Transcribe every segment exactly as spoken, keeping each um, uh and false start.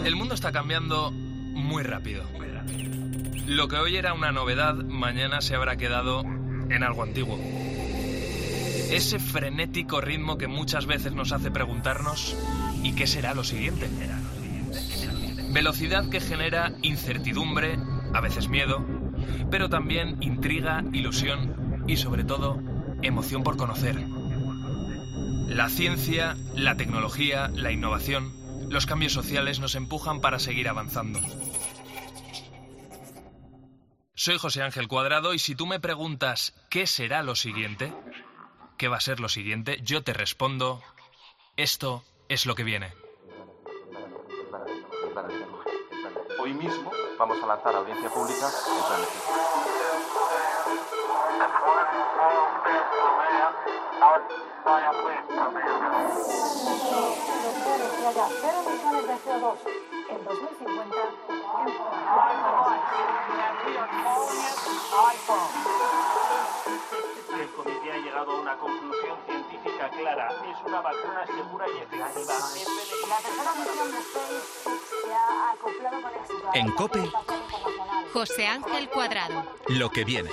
El mundo está cambiando muy rápido. Lo que hoy era una novedad, mañana se habrá quedado en algo antiguo. Ese frenético ritmo que muchas veces nos hace preguntarnos ¿y qué será lo siguiente? Velocidad que genera incertidumbre, a veces miedo, pero también intriga, ilusión y sobre todo emoción por conocer. La ciencia, la tecnología, la innovación, los cambios sociales nos empujan para seguir avanzando. Soy José Ángel Cuadrado y si tú me preguntas ¿qué será lo siguiente? ¿Qué va a ser lo siguiente? Yo te respondo, esto es lo que viene. Hoy mismo vamos a lanzar a audiencia pública el plan de cine. En dos mil cincuenta, el comité ha llegado a una conclusión científica clara. Es una vacuna segura y efectiva. la tercera misión de SpaceX se ha acoplado con éxito. En COPE, José Ángel Cuadrado. lo que viene.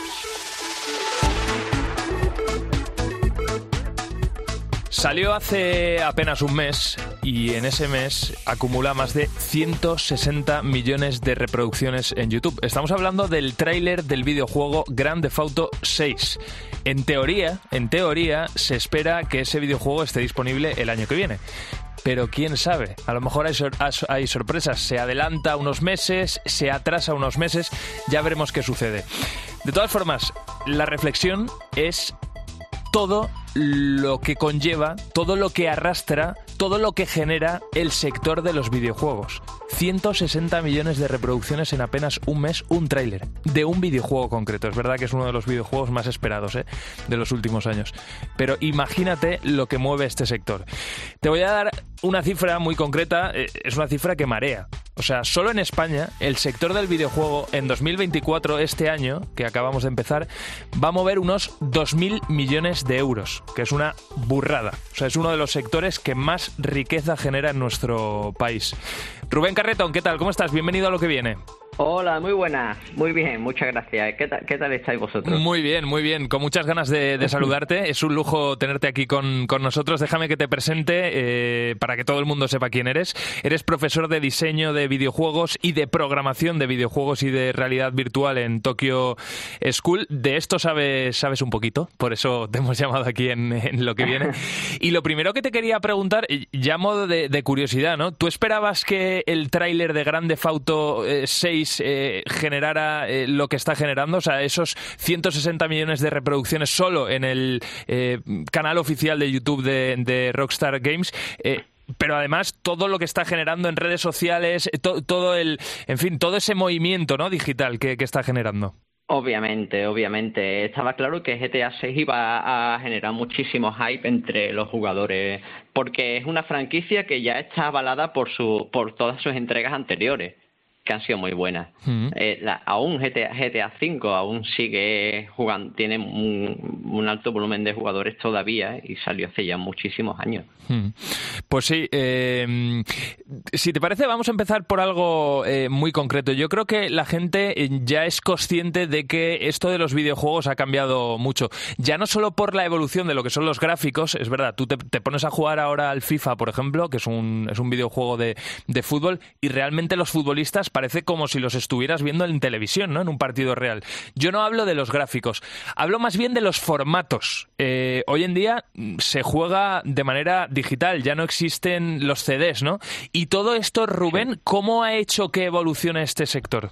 Salió hace apenas un mes y en ese mes acumula más de ciento sesenta millones de reproducciones en YouTube. Estamos hablando del tráiler del videojuego Grand Theft Auto seis. En teoría, en teoría, se espera que ese videojuego esté disponible el año que viene. Pero quién sabe, a lo mejor hay, sor- hay sorpresas, se adelanta unos meses, se atrasa unos meses, ya veremos qué sucede. De todas formas, la reflexión es todo lo que conlleva, todo lo que arrastra, todo lo que genera el sector de los videojuegos. ciento sesenta millones de reproducciones en apenas un mes, un tráiler de un videojuego concreto. Es verdad que es uno de los videojuegos más esperados, ¿eh?, de los últimos años. Pero imagínate lo que mueve este sector. Te voy a dar una cifra muy concreta, eh, es una cifra que marea. O sea, solo en España, el sector del videojuego en dos mil veinticuatro, este año, que acabamos de empezar, va a mover unos dos mil millones de euros, que es una burrada. O sea, es uno de los sectores que más riqueza genera en nuestro país. Rubén Carretón, ¿qué tal? ¿Cómo estás? Bienvenido a Lo que viene. Hola, muy buenas, muy bien, muchas gracias. ¿Qué tal, qué tal estáis vosotros? Muy bien, muy bien, con muchas ganas de, de saludarte. Es un lujo tenerte aquí con, con nosotros. Déjame que te presente eh, para que todo el mundo sepa quién eres. Eres profesor de diseño de videojuegos y de programación de videojuegos y de realidad virtual en Tokyo School. De esto sabes, sabes un poquito, por eso te hemos llamado aquí en, en Lo que viene. Y lo primero que te quería preguntar, ya a modo de, de curiosidad, ¿no? ¿Tú esperabas que el tráiler de Grand Theft Auto eh, seis Eh, generara eh, lo que está generando? O sea, esos ciento sesenta millones de reproducciones solo en el eh, canal oficial de YouTube de, de Rockstar Games, eh, pero además todo lo que está generando en redes sociales, to, todo el, en fin, todo ese movimiento, ¿no?, digital que, que está generando. Obviamente, obviamente. Estaba claro que G T A seis iba a generar muchísimo hype entre los jugadores, porque es una franquicia que ya está avalada por su, por todas sus entregas anteriores, que han sido muy buenas. Mm. Eh, la, aún G T A, G T A cinco aún sigue jugando, tiene un, un alto volumen de jugadores todavía y salió hace ya muchísimos años. Mm. Pues sí, eh, si te parece vamos a empezar por algo eh, muy concreto. Yo creo que la gente ya es consciente de que esto de los videojuegos ha cambiado mucho. Ya no solo por la evolución de lo que son los gráficos, es verdad, tú te, te pones a jugar ahora al FIFA, por ejemplo, que es un, es un videojuego de, de fútbol, y realmente los futbolistas parece como si los estuvieras viendo en televisión, ¿no?, en un partido real. Yo no hablo de los gráficos, hablo más bien de los formatos. Eh, hoy en día se juega de manera digital, ya no existen los C Ds, ¿no? Y todo esto, Rubén, ¿cómo ha hecho que evolucione este sector?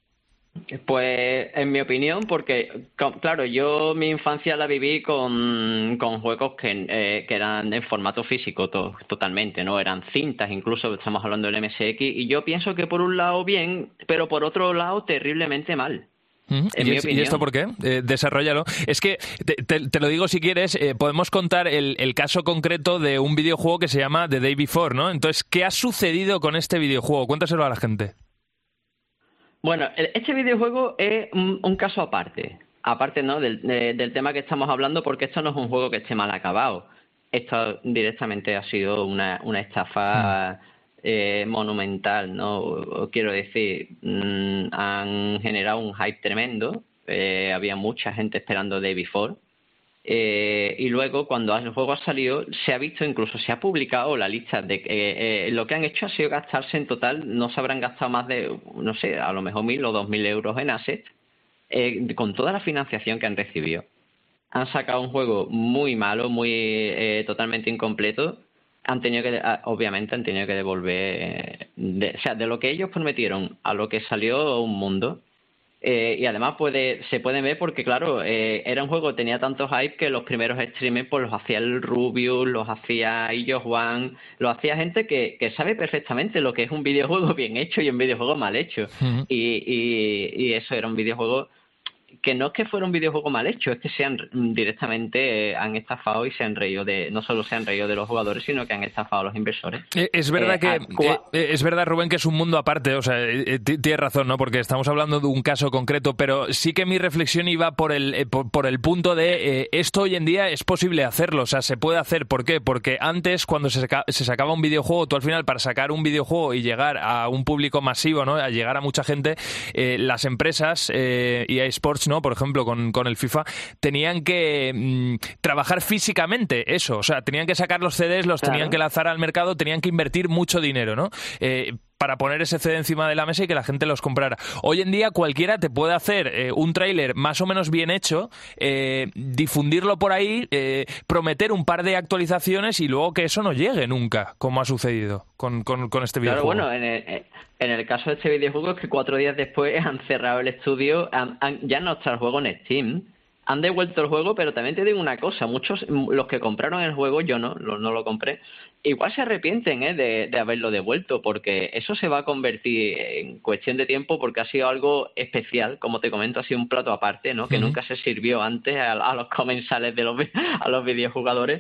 Pues, en mi opinión, porque, claro, yo mi infancia la viví con, con juegos que, eh, que eran en formato físico to, totalmente, ¿no? Eran cintas, incluso estamos hablando del M S X, y yo pienso que por un lado bien, pero por otro lado terriblemente mal. ¿Mm? ¿Y, es, ¿Y esto por qué? Eh, desarróllalo. Es que, te, te, te lo digo si quieres, eh, podemos contar el, el caso concreto de un videojuego que se llama The Day Before, ¿no? Entonces, ¿qué ha sucedido con este videojuego? Cuéntaselo a la gente. Bueno, este videojuego es un, un caso aparte, aparte, ¿no?, del, de, del tema que estamos hablando, porque esto no es un juego que esté mal acabado. Esto directamente ha sido una, una estafa eh, monumental, ¿no? Quiero decir, mmm, han generado un hype tremendo. Eh, había mucha gente esperando Day Before. Eh, y luego, cuando el juego ha salido, se ha visto, incluso se ha publicado la lista de eh, eh, lo que han hecho ha sido gastarse en total, no se habrán gastado más de, no sé, a lo mejor mil o dos mil euros en assets, eh, con toda la financiación que han recibido. Han sacado un juego muy malo, muy eh, totalmente incompleto. Han tenido que, obviamente, han tenido que devolver, de, o sea, de lo que ellos prometieron a lo que salió un mundo. Eh, y además puede se pueden ver porque, claro, eh, era un juego que tenía tanto hype que los primeros streamers pues los hacía el Rubius, los hacía Illo Juan, los hacía gente que, que sabe perfectamente lo que es un videojuego bien hecho y un videojuego mal hecho. Uh-huh. y, y, y eso era un videojuego que no es que fuera un videojuego mal hecho, es que se han directamente eh, han estafado y se han reído de, no solo se han reído de los jugadores, sino que han estafado a los inversores. Eh, es verdad eh, que a, eh, es verdad, Rubén, que es un mundo aparte, o sea, eh, tienes razón, ¿no? Porque estamos hablando de un caso concreto, pero sí que mi reflexión iba por el eh, por, por el punto de eh, esto hoy en día es posible hacerlo, o sea, se puede hacer. ¿Por qué? Porque antes, cuando se, saca, se sacaba un videojuego, tú al final, para sacar un videojuego y llegar a un público masivo, ¿no? A llegar a mucha gente, eh, las empresas eh, y E A Sports, ¿no? Por ejemplo, con, con el FIFA, tenían que mmm, trabajar físicamente eso, o sea, tenían que sacar los C Ds, los claro. tenían que lanzar al mercado, tenían que invertir mucho dinero, ¿no? Eh, para poner ese C D encima de la mesa y que la gente los comprara. Hoy en día cualquiera te puede hacer eh, un tráiler más o menos bien hecho, eh, difundirlo por ahí, eh, prometer un par de actualizaciones y luego que eso no llegue nunca, como ha sucedido con, con, con este videojuego. Claro, bueno, en el, en el caso de este videojuego es que cuatro días después han cerrado el estudio, han, han, ya no está el juego en Steam, han devuelto el juego, pero también te digo una cosa, muchos, los que compraron el juego, yo no, no, no lo compré, igual se arrepienten ¿eh? de, de haberlo devuelto, porque eso se va a convertir en cuestión de tiempo, porque ha sido algo especial, como te comento, ha sido un plato aparte, ¿no? Que uh-huh. nunca se sirvió antes a, a los comensales de los a los videojugadores.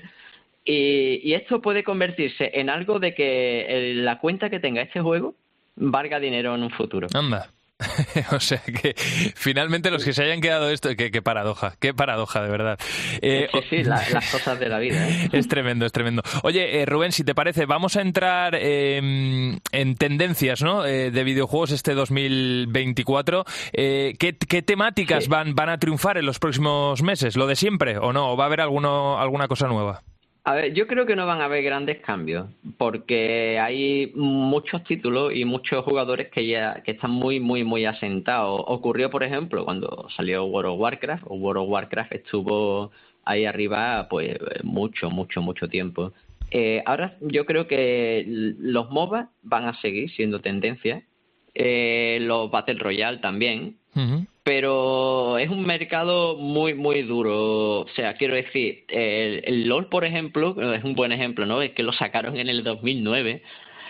Y, y esto puede convertirse en algo de que el, la cuenta que tenga este juego valga dinero en un futuro. Anda. O sea que finalmente los que se hayan quedado esto, qué, qué paradoja, qué paradoja de verdad. Eh, sí, sí, la, las cosas de la vida. ¿eh? Es tremendo, es tremendo. Oye, eh, Rubén, si te parece, vamos a entrar eh, en tendencias, ¿no? Eh, de videojuegos este dos mil veinticuatro. Eh, ¿qué, ¿Qué temáticas sí. van, van a triunfar en los próximos meses? ¿Lo de siempre o no? ¿O va a haber alguno, alguna cosa nueva? A ver, yo creo que no van a haber grandes cambios, porque hay muchos títulos y muchos jugadores que ya que están muy, muy, muy asentados. Ocurrió, por ejemplo, cuando salió World of Warcraft, o World of Warcraft estuvo ahí arriba pues mucho, mucho, mucho tiempo. Eh, ahora yo creo que los MOBA van a seguir siendo tendencia, eh, los Battle Royale también. Uh-huh. Pero es un mercado muy, muy duro. O sea, quiero decir, el, el LoL, por ejemplo, es un buen ejemplo, ¿no? Es que lo sacaron en el dos mil nueve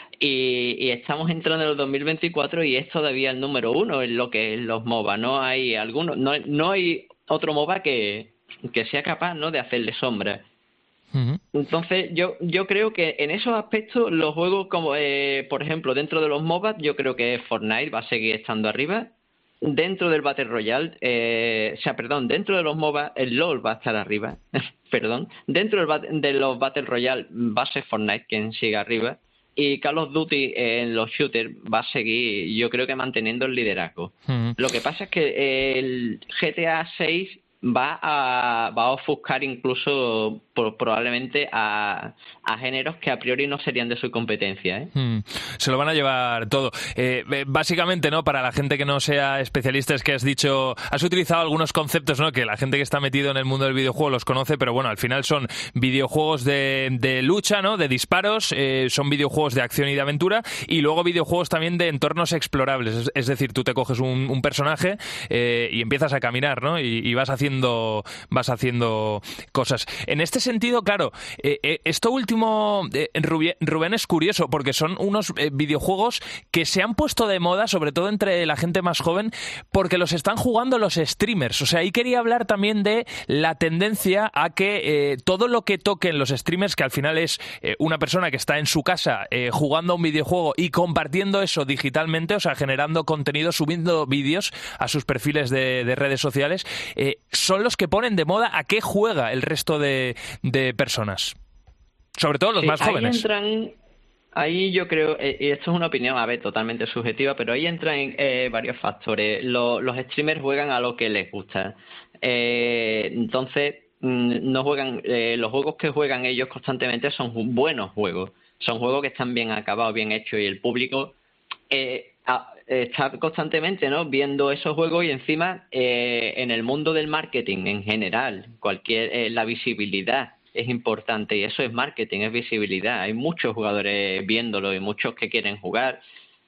y, y estamos entrando en el dos mil veinticuatro y es todavía el número uno en lo que es los MOBA. No hay alguno, no, no hay otro MOBA que, que sea capaz, ¿no? de hacerle sombra. Uh-huh. Entonces yo yo creo que en esos aspectos los juegos como, eh, por ejemplo, dentro de los MOBA, yo creo que Fortnite va a seguir estando arriba. Dentro del Battle Royale, eh, o sea, perdón, dentro de los MOBA, el LoL va a estar arriba, perdón, dentro del, de los Battle Royale va a ser Fortnite quien siga arriba, y Call of Duty eh, en los shooters va a seguir, yo creo que manteniendo el liderazgo. Uh-huh. Lo que pasa es que el G T A seis va a, va a ofuscar incluso por, probablemente a, a géneros que a priori no serían de su competencia, ¿eh? Mm, se lo van a llevar todo. Eh, básicamente, ¿no? Para la gente que no sea especialista, es que has dicho, has utilizado algunos conceptos, ¿no? Que la gente que está metido en el mundo del videojuego los conoce, pero bueno, al final son videojuegos de, de lucha, ¿no? De disparos, eh, son videojuegos de acción y de aventura, y luego videojuegos también de entornos explorables. Es, es decir, tú te coges un, un personaje eh, y empiezas a caminar, ¿no? Y, y vas haciendo vas haciendo cosas. En este sentido, claro, eh, eh, esto último, eh, Rubén, Rubén, es curioso porque son unos eh, videojuegos que se han puesto de moda, sobre todo entre la gente más joven, porque los están jugando los streamers. O sea, ahí quería hablar también de la tendencia a que eh, todo lo que toquen los streamers, que al final es eh, una persona que está en su casa eh, jugando a un videojuego y compartiendo eso digitalmente, o sea, generando contenido, subiendo vídeos a sus perfiles de, de redes sociales, eh, son los que ponen de moda a qué juega el resto de, de personas. Sobre todo los sí, más jóvenes. Ahí entran, Ahí yo creo, eh, y esto es una opinión, a ver, totalmente subjetiva, pero ahí entran eh, varios factores. Lo, los streamers juegan a lo que les gusta. Eh, entonces, mm, no juegan, eh, los juegos que juegan ellos constantemente son buenos juegos. Son juegos que están bien acabados, bien hechos, y el público eh, a, está constantemente, ¿no?, viendo esos juegos. Y encima, eh, en el mundo del marketing en general, cualquier eh, la visibilidad es importante, y eso es marketing, es visibilidad. Hay muchos jugadores viéndolo y muchos que quieren jugar,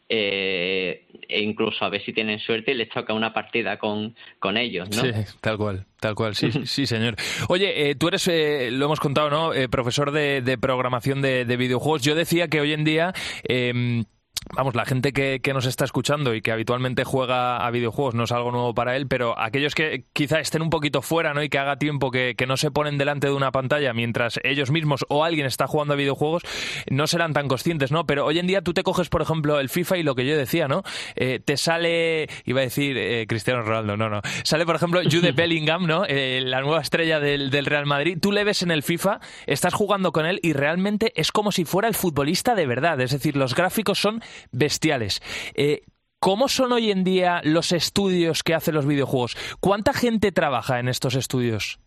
eh, e incluso a ver si tienen suerte y les toca una partida con, con ellos, ¿no? Sí, tal cual, tal cual, sí, sí, señor. Oye, eh, tú eres, eh, lo hemos contado, ¿no?, eh, profesor de, de programación de, de videojuegos. Yo decía que hoy en día... Eh, Vamos, la gente que, que nos está escuchando y que habitualmente juega a videojuegos no es algo nuevo para él, pero aquellos que quizá estén un poquito fuera, ¿no?, y que haga tiempo que, que no se ponen delante de una pantalla mientras ellos mismos o alguien está jugando a videojuegos, no serán tan conscientes, ¿no? Pero hoy en día tú te coges, por ejemplo, el FIFA y lo que yo decía, ¿no? Eh, te sale, iba a decir eh, Cristiano Ronaldo, no, no. Sale, por ejemplo, Jude Bellingham, ¿no? Eh, la nueva estrella del, del Real Madrid. Tú le ves en el FIFA, estás jugando con él y realmente es como si fuera el futbolista de verdad. Es decir, los gráficos son bestiales. Eh, ¿Cómo son hoy en día los estudios que hacen los videojuegos? ¿Cuánta gente trabaja en estos estudios?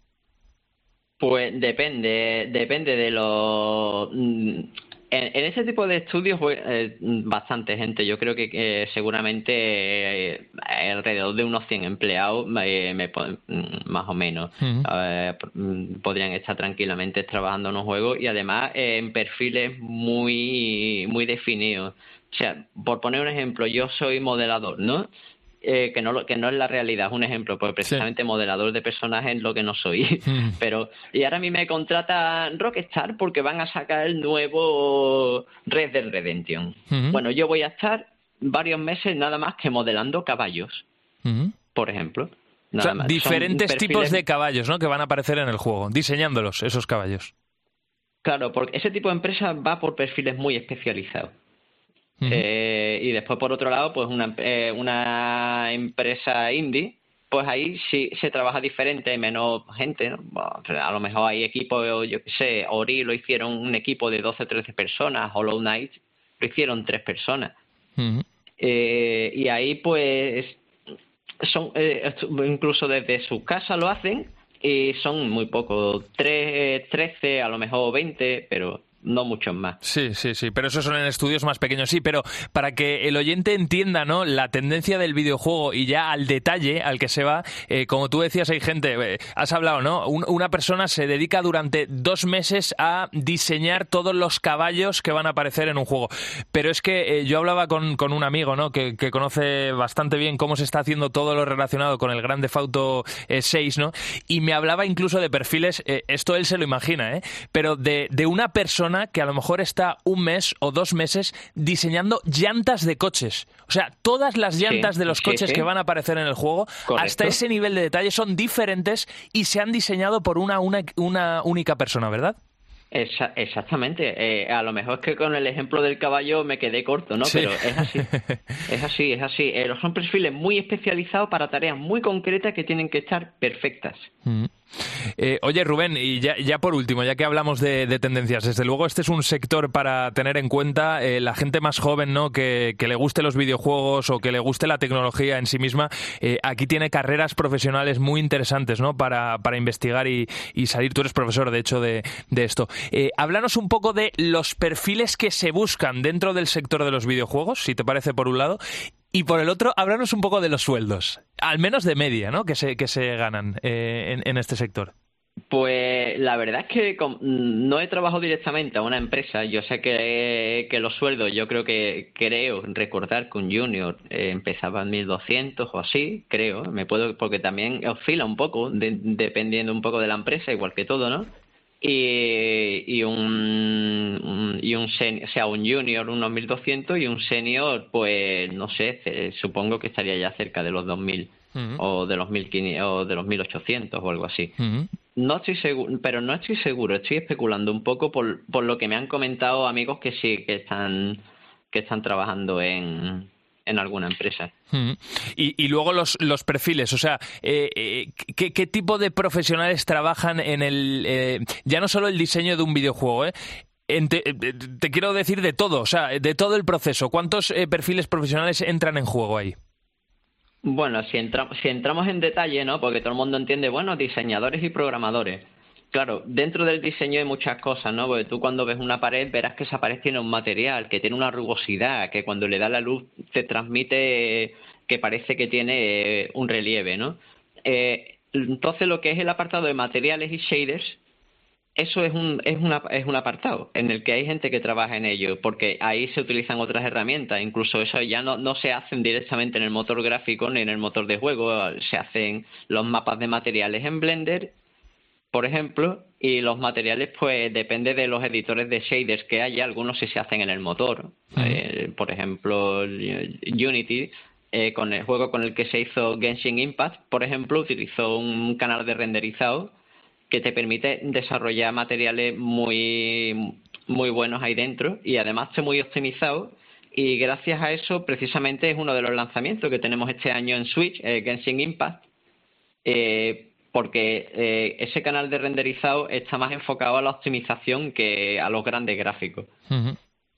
Pues depende, depende de lo... En, en este tipo de estudios, eh, bastante gente. Yo creo que eh, seguramente eh, alrededor de unos cien empleados, eh, me, más o menos, uh-huh. eh, podrían estar tranquilamente trabajando en un juego, y además eh, en perfiles muy, muy definidos. O sea, por poner un ejemplo, yo soy modelador, ¿no? Eh, que no que no es la realidad, es un ejemplo, porque precisamente sí. Modelador de personajes es lo que no soy. Mm. Pero y ahora a mí me contrata Rockstar porque van a sacar el nuevo Red Dead Redemption. Mm-hmm. Bueno, yo voy a estar varios meses nada más que modelando caballos, mm-hmm. por ejemplo. Nada o sea, más. Diferentes perfiles... tipos de caballos, ¿no?, que van a aparecer en el juego, diseñándolos, esos caballos. Claro, porque ese tipo de empresa va por perfiles muy especializados. Uh-huh. Eh, y después, por otro lado, pues una, eh, una empresa indie, pues ahí sí se trabaja diferente, hay menos gente, ¿no? Bueno, a lo mejor hay equipos, yo qué sé, Ori lo hicieron un equipo de doce, trece personas, Hollow Knight lo hicieron tres personas. Uh-huh. Eh, y ahí, pues, son eh, incluso desde su casa lo hacen, y son muy pocos, tres, trece, a lo mejor veinte, pero... no muchos más. Sí, sí, sí, pero esos son en estudios más pequeños, sí, pero para que el oyente entienda, ¿no?, la tendencia del videojuego y ya al detalle al que se va, eh, como tú decías, hay gente, eh, has hablado, ¿no?, Un, una persona se dedica durante dos meses a diseñar todos los caballos que van a aparecer en un juego, pero es que eh, yo hablaba con, con un amigo, ¿no?, que, que conoce bastante bien cómo se está haciendo todo lo relacionado con el Grand Theft Auto eh, seis, ¿no?, y me hablaba incluso de perfiles, eh, esto él se lo imagina, ¿eh?, pero de, de una persona que a lo mejor está un mes o dos meses diseñando llantas de coches. O sea, todas las llantas sí, de los coches sí, sí. que van a aparecer en el juego, correcto, hasta ese nivel de detalle, son diferentes y se han diseñado por una, una, una única persona, ¿verdad? Esa, exactamente. Eh, a lo mejor es que con el ejemplo del caballo me quedé corto, ¿no? Sí. Pero es así. Es así, es así. Eh, son perfiles muy especializados para tareas muy concretas que tienen que estar perfectas. Mm. Eh, oye, Rubén, y ya, ya por último, ya que hablamos de, de tendencias, desde luego este es un sector para tener en cuenta. Eh, la gente más joven, ¿no?, que, que le guste los videojuegos o que le guste la tecnología en sí misma, eh, aquí tiene carreras profesionales muy interesantes, ¿no?, para, para investigar y, y salir. Tú eres profesor, de hecho, de, de esto. Eh, háblanos un poco de los perfiles que se buscan dentro del sector de los videojuegos, si te parece, por un lado, y por el otro, háblanos un poco de los sueldos, al menos de media, ¿no?, que se, que se ganan eh, en, en este sector. Pues la verdad es que no he trabajado directamente a una empresa. Yo sé que, que los sueldos, yo creo que creo recordar que un junior eh, empezaba en mil doscientos o así, creo, me puedo porque también oscila un poco, de, dependiendo un poco de la empresa, igual que todo, ¿no? Y, y un, un y un senior, o sea, un junior unos mil doscientos y un senior, pues no sé, supongo que estaría ya cerca de los dos mil. Uh-huh. o de los mil quinientos o de los mil ochocientos o algo así. Uh-huh. No estoy seguro, pero no estoy seguro, estoy especulando un poco por por lo que me han comentado amigos que sí que están que están trabajando en en alguna empresa. Uh-huh. Y, y luego los, los perfiles, o sea, eh, eh, ¿qué, ¿qué tipo de profesionales trabajan en el, eh, ya no solo el diseño de un videojuego, eh? en te, te quiero decir de todo, o sea, de todo el proceso. ¿Cuántos eh, perfiles profesionales entran en juego ahí? Bueno, si, entra, si entramos en detalle, ¿no? Porque todo el mundo entiende, bueno, diseñadores y programadores. Claro, dentro del diseño hay muchas cosas, ¿no? Porque tú cuando ves una pared verás que esa pared tiene un material, que tiene una rugosidad, que cuando le da la luz te transmite que parece que tiene un relieve, ¿no? Eh, entonces lo que es el apartado de materiales y shaders, eso es un, es, una, es un apartado en el que hay gente que trabaja en ello, porque ahí se utilizan otras herramientas, incluso eso ya no, no se hacen directamente en el motor gráfico ni en el motor de juego, se hacen los mapas de materiales en Blender, por ejemplo, y los materiales pues depende de los editores de shaders que haya, algunos sí se hacen en el motor, uh-huh. eh, por ejemplo Unity, eh, con el juego con el que se hizo Genshin Impact, por ejemplo, utilizó un canal de renderizado que te permite desarrollar materiales muy, muy buenos ahí dentro y además está muy optimizado, y gracias a eso precisamente es uno de los lanzamientos que tenemos este año en Switch, eh, Genshin Impact, eh, porque eh, ese canal de renderizado está más enfocado a la optimización que a los grandes gráficos. Uh-huh.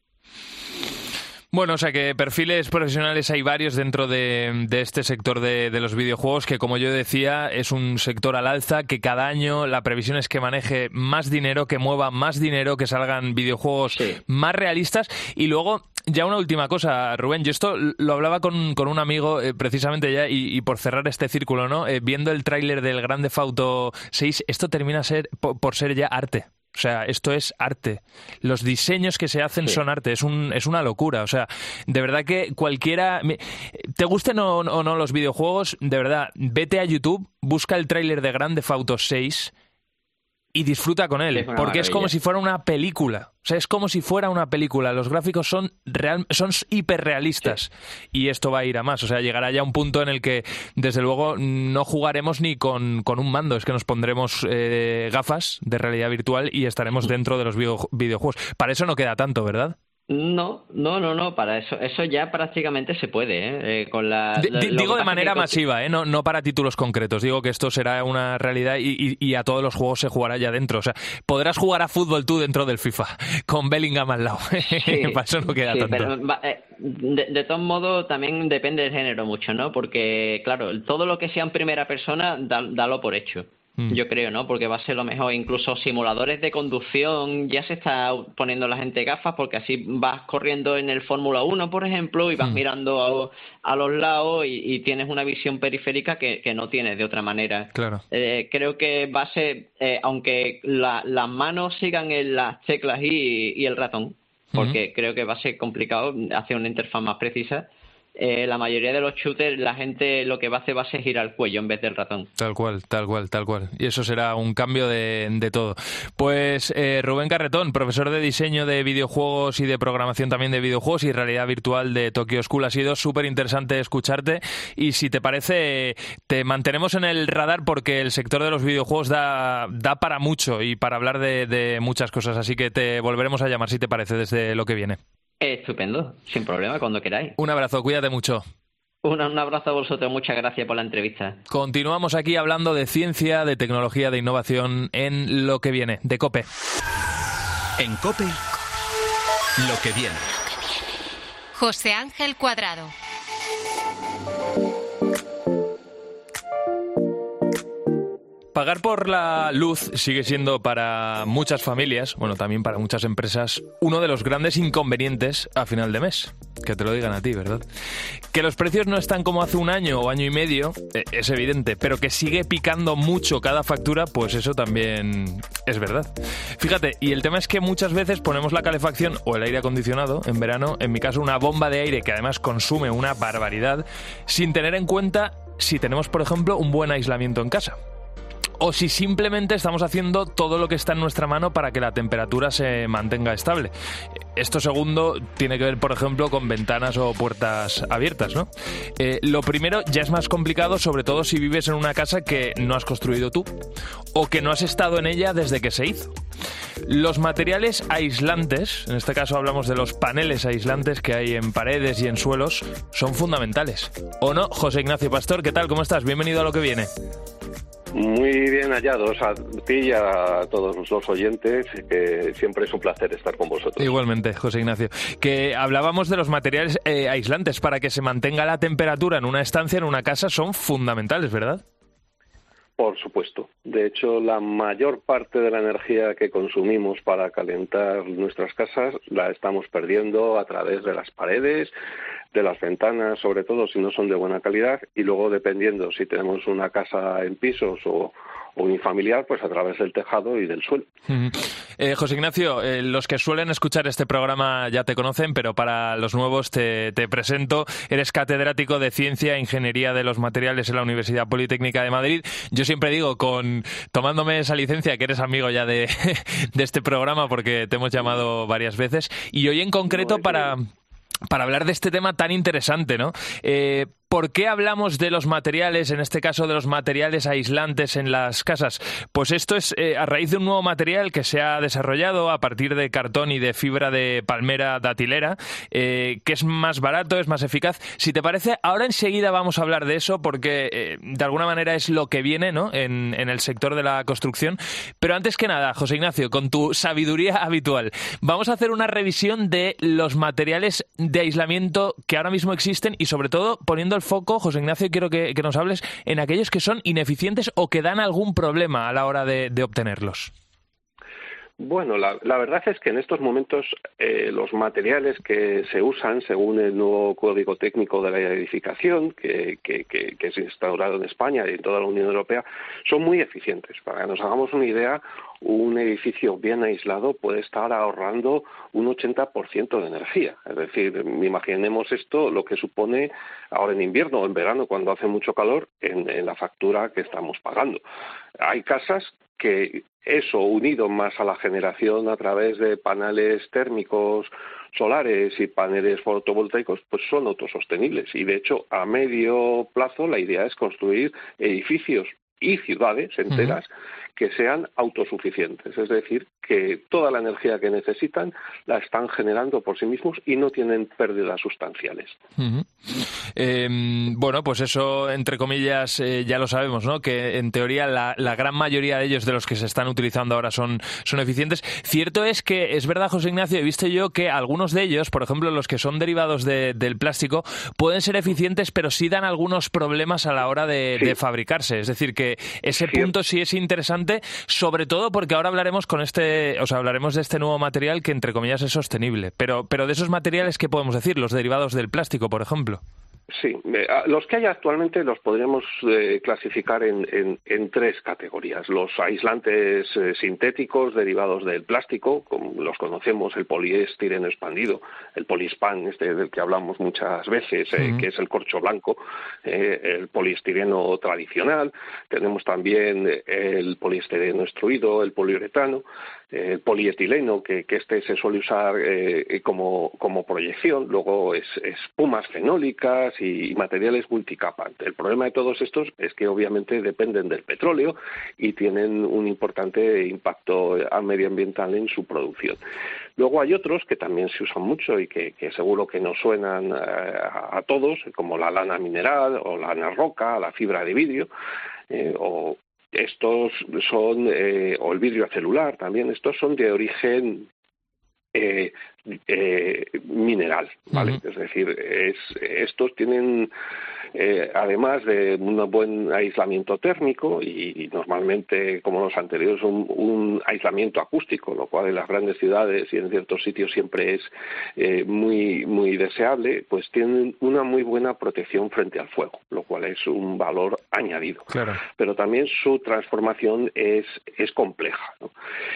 Bueno, o sea que perfiles profesionales hay varios dentro de, de este sector de, de los videojuegos, que como yo decía es un sector al alza, que cada año la previsión es que maneje más dinero, que mueva más dinero, que salgan videojuegos sí. más realistas. Y luego, ya una última cosa, Rubén, yo esto lo hablaba con, con un amigo eh, precisamente ya, y, y por cerrar este círculo, ¿no? Eh, viendo el tráiler del Grand Theft Auto seis, esto termina ser, por, por ser ya arte. O sea, esto es arte. Los diseños que se hacen sí. son arte. Es un es una locura. O sea, de verdad que cualquiera... ¿Te gusten o, o no los videojuegos? De verdad, vete a YouTube, busca el tráiler de Grand Theft Auto seis y disfruta con él. Es porque maravilla. Es como si fuera una película. O sea, es como si fuera una película. Los gráficos son real, son hiperrealistas. Sí. Y esto va a ir a más. O sea, llegará ya un punto en el que, desde luego, no jugaremos ni con, con un mando. Es que nos pondremos eh, gafas de realidad virtual y estaremos dentro de los video, videojuegos. Para eso no queda tanto, ¿verdad? No, no, no, no, para eso eso ya prácticamente se puede, ¿eh? Eh, con la, D- lo, digo lo de manera masiva, ¿eh? No, no para títulos concretos, digo que esto será una realidad y, y, y a todos los juegos se jugará ya dentro, o sea, podrás jugar a fútbol tú dentro del FIFA, con Bellingham al lado, sí, para eso no queda sí, tanto. Pero, eh, de, de todos modos también depende del género mucho, ¿no? Porque, claro, todo lo que sea en primera persona, da, dalo por hecho. Yo creo, ¿no? Porque va a ser lo mejor. Incluso simuladores de conducción, ya se está poniendo la gente gafas, porque así vas corriendo en el Fórmula uno, por ejemplo, y vas mm. mirando a, a los lados y, y tienes una visión periférica que, que no tienes de otra manera. Claro. Eh, creo que va a ser, eh, aunque la, las manos sigan en las teclas y, y el ratón, porque mm-hmm. creo que va a ser complicado hacer una interfaz más precisa. Eh, la mayoría de los shooters, la gente lo que va a hacer va a ser girar el cuello en vez del ratón. Tal cual, tal cual, tal cual. Y eso será un cambio de, de todo. Pues eh, Rubén Carretón, profesor de diseño de videojuegos y de programación también de videojuegos y realidad virtual de Tokyo School. Ha sido súper interesante escucharte y si te parece, te mantenemos en el radar porque el sector de los videojuegos da, da para mucho y para hablar de, de muchas cosas. Así que te volveremos a llamar si te parece desde lo que viene. Estupendo, sin problema, cuando queráis. Un abrazo, cuídate mucho. Un, un abrazo a vosotros, muchas gracias por la entrevista. Continuamos aquí hablando de ciencia, de tecnología, de innovación en lo que viene, de COPE. En COPE, lo que viene. José Ángel Cuadrado. Pagar por la luz sigue siendo para muchas familias, bueno, también para muchas empresas, uno de los grandes inconvenientes a final de mes. Que te lo digan a ti, ¿verdad? Que los precios no están como hace un año o año y medio, es evidente, pero que sigue picando mucho cada factura, pues eso también es verdad. Fíjate, y el tema es que muchas veces ponemos la calefacción o el aire acondicionado en verano, en mi caso una bomba de aire que además consume una barbaridad, sin tener en cuenta si tenemos, por ejemplo, un buen aislamiento en casa. O si simplemente estamos haciendo todo lo que está en nuestra mano para que la temperatura se mantenga estable. Esto segundo tiene que ver, por ejemplo, con ventanas o puertas abiertas, ¿no? Eh, lo primero ya es más complicado, sobre todo si vives en una casa que no has construido tú o que no has estado en ella desde que se hizo. Los materiales aislantes, en este caso hablamos de los paneles aislantes que hay en paredes y en suelos, son fundamentales. ¿O no? José Ignacio Pastor, ¿qué tal? ¿Cómo estás? Bienvenido a Lo que viene. Muy bien hallados a ti y a todos los oyentes, que siempre es un placer estar con vosotros. Igualmente, José Ignacio. Que hablábamos de los materiales eh, aislantes para que se mantenga la temperatura en una estancia, en una casa, son fundamentales, ¿verdad? Por supuesto. De hecho, la mayor parte de la energía que consumimos para calentar nuestras casas la estamos perdiendo a través de las paredes, de las ventanas, sobre todo si no son de buena calidad, y luego dependiendo si tenemos una casa en pisos o, o unifamiliar, pues a través del tejado y del suelo. Uh-huh. Eh, José Ignacio, eh, los que suelen escuchar este programa ya te conocen, pero para los nuevos te, te presento. Eres catedrático de Ciencia e Ingeniería de los Materiales en la Universidad Politécnica de Madrid. Yo siempre digo, con tomándome esa licencia, que eres amigo ya de, de este programa porque te hemos llamado varias veces, y hoy en concreto para... para hablar de este tema tan interesante, ¿no? Eh, ¿Por qué hablamos de los materiales, en este caso de los materiales aislantes en las casas? Pues esto es eh, a raíz de un nuevo material que se ha desarrollado a partir de cartón y de fibra de palmera datilera, eh, que es más barato, es más eficaz. Si te parece, ahora enseguida vamos a hablar de eso porque eh, de alguna manera es lo que viene, ¿no?, en, en el sector de la construcción. Pero antes que nada, José Ignacio, con tu sabiduría habitual, vamos a hacer una revisión de los materiales de aislamiento que ahora mismo existen y sobre todo poniendo el foco, José Ignacio, quiero que, que nos hables en aquellos que son ineficientes o que dan algún problema a la hora de, de obtenerlos. Bueno, la, la verdad es que en estos momentos eh, los materiales que se usan, según el nuevo Código Técnico de la Edificación, que, que, que, que es instaurado en España y en toda la Unión Europea, son muy eficientes. Para que nos hagamos una idea, un edificio bien aislado puede estar ahorrando un ochenta por ciento de energía. Es decir, imaginemos esto, lo que supone ahora en invierno o en verano, cuando hace mucho calor, en, en la factura que estamos pagando. Hay casas que eso, unido más a la generación a través de paneles térmicos solares y paneles fotovoltaicos, pues son autosostenibles. Y de hecho, a medio plazo, la idea es construir edificios y ciudades enteras uh-huh. que sean autosuficientes, es decir, que toda la energía que necesitan la están generando por sí mismos y no tienen pérdidas sustanciales. Uh-huh. Eh, bueno, pues eso, entre comillas, eh, ya lo sabemos, ¿no?, que en teoría la, la gran mayoría de ellos, de los que se están utilizando ahora, son, son eficientes. Cierto es que, es verdad, José Ignacio, he visto yo que algunos de ellos, por ejemplo, los que son derivados de, del plástico, pueden ser eficientes, pero sí dan algunos problemas a la hora de, sí. de fabricarse. Es decir, que ese sí. punto sí es interesante, sobre todo porque ahora hablaremos con este, o sea, hablaremos de este nuevo material que, entre comillas, es sostenible. Pero, pero de esos materiales, ¿qué podemos decir? Los derivados del plástico, por ejemplo. Sí, los que hay actualmente los podríamos eh, clasificar en, en, en tres categorías. Los aislantes eh, sintéticos derivados del plástico, como los conocemos, el poliestireno expandido, el poliespan, este del que hablamos muchas veces, eh, uh-huh. que es el corcho blanco, eh, el poliestireno tradicional. Tenemos también el poliestireno extruido, el poliuretano, el polietileno, que, que este se suele usar eh, como, como proyección. Luego es, espumas fenólicas y materiales multicapa. El problema de todos estos es que obviamente dependen del petróleo y tienen un importante impacto medioambiental en su producción. Luego hay otros que también se usan mucho y que, que seguro que nos suenan eh, a, a todos, como la lana mineral o la lana roca, la fibra de vidrio, eh, o estos son, eh, o el vidrio celular también, estos son de origen eh, eh, mineral, ¿vale? Uh-huh. Es decir, es, estos tienen, eh, además de un buen aislamiento térmico y, y normalmente, como los anteriores, un, un aislamiento acústico, lo cual en las grandes ciudades y en ciertos sitios siempre es eh, muy, muy deseable, pues tienen una muy buena protección frente al fuego, lo cual es un valor añadido. Claro. Pero también su transformación es, es compleja, ¿no?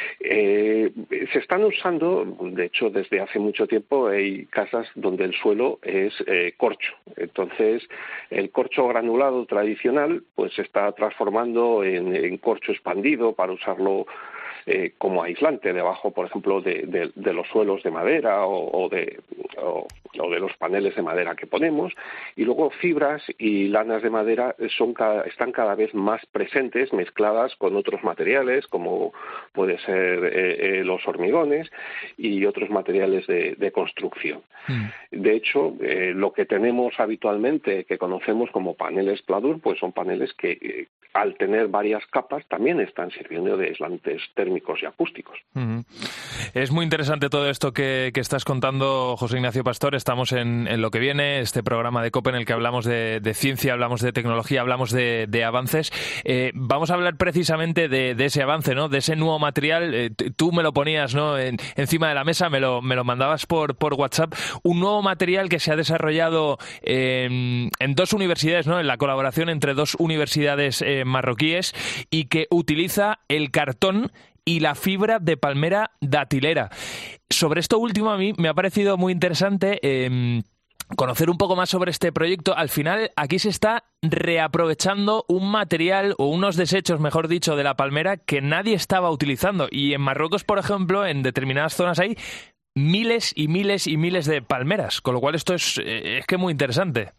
Eh, se están usando, de hecho, desde hace mucho tiempo hay casas donde el suelo es eh, corcho. Entonces, el corcho granulado tradicional pues se está transformando en, en corcho expandido para usarlo eh, como aislante debajo, por ejemplo, de, de, de los suelos de madera o, o, de, o, o de los paneles de madera que ponemos. Y luego fibras y lanas de madera son cada, están cada vez más presentes, mezcladas con otros materiales, como puede ser eh, eh, los hormigones y otros materiales de, de construcción. Mm. De hecho, eh, lo que tenemos habitualmente, que conocemos como paneles Pladur, pues son paneles que eh, al tener varias capas, también están sirviendo de aislantes térmicos y acústicos. Uh-huh. Es muy interesante todo esto que, que estás contando, José Ignacio Pastor. Estamos en, en Lo que viene, este programa de COPE en el que hablamos de, de ciencia, hablamos de tecnología, hablamos de, de avances. Eh, vamos a hablar precisamente de, de ese avance, ¿no? De ese nuevo material. Eh, tú me lo ponías, ¿no? En, encima de la mesa, me lo, me lo mandabas por, por WhatsApp. Un nuevo material que se ha desarrollado en, en dos universidades, ¿no? En la colaboración entre dos universidades eh, marroquíes, y que utiliza el cartón y la fibra de palmera datilera. Sobre esto último, a mí me ha parecido muy interesante eh, conocer un poco más sobre este proyecto. Al final, aquí se está reaprovechando un material o unos desechos, mejor dicho, de la palmera que nadie estaba utilizando. Y en Marruecos, por ejemplo, en determinadas zonas hay miles y miles y miles de palmeras, con lo cual esto es, es que muy interesante.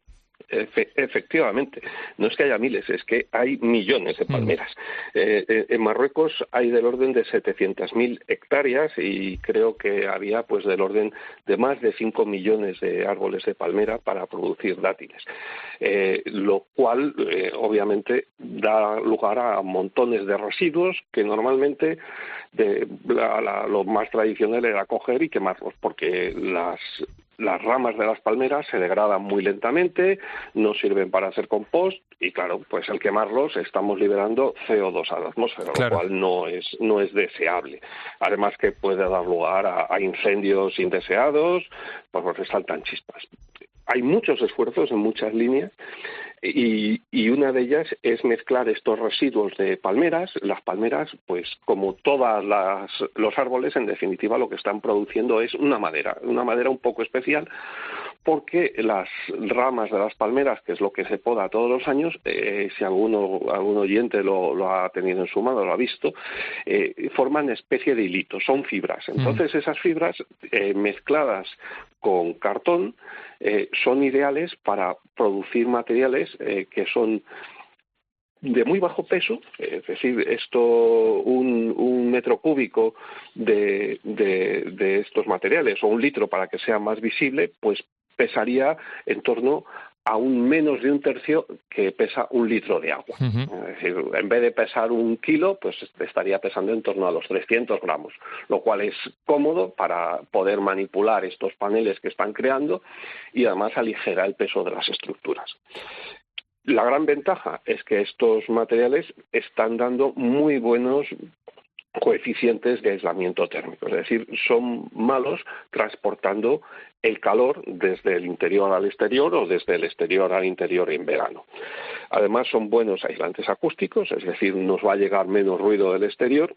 Efe, efectivamente, no es que haya miles, es que hay millones de palmeras. Mm. Eh, eh, en Marruecos hay del orden de setecientas mil hectáreas y creo que había pues del orden de más de cinco millones de árboles de palmera para producir dátiles, eh, lo cual eh, obviamente da lugar a montones de residuos que normalmente de, la, la, lo más tradicional era coger y quemarlos, porque las Las ramas de las palmeras se degradan muy lentamente, no sirven para hacer compost y, claro, pues al quemarlos estamos liberando C O dos a la atmósfera, claro. Lo cual no es no es deseable. Además que puede dar lugar a, a incendios indeseados, pues porque saltan chispas. Hay muchos esfuerzos en muchas líneas y, y una de ellas es mezclar estos residuos de palmeras. Las palmeras, pues como todos los árboles, en definitiva lo que están produciendo es una madera, una madera un poco especial, porque las ramas de las palmeras, que es lo que se poda todos los años, eh, si alguno algún oyente lo, lo ha tenido en su mano, lo ha visto, eh, forman especie de hilitos, son fibras. Entonces mm. esas fibras eh, mezcladas con cartón eh, son ideales para producir materiales eh, que son de muy bajo peso, es decir, esto un, un metro cúbico de, de, de estos materiales o un litro para que sea más visible, pues pesaría en torno a un menos de un tercio que pesa un litro de agua. Uh-huh. Es decir, en vez de pesar un kilo, pues estaría pesando en torno a los trescientos gramos, lo cual es cómodo para poder manipular estos paneles que están creando y además aligera el peso de las estructuras. La gran ventaja es que estos materiales están dando muy buenos coeficientes de aislamiento térmico, es decir, son malos transportando el calor desde el interior al exterior o desde el exterior al interior en verano. Además son buenos aislantes acústicos, es decir, nos va a llegar menos ruido del exterior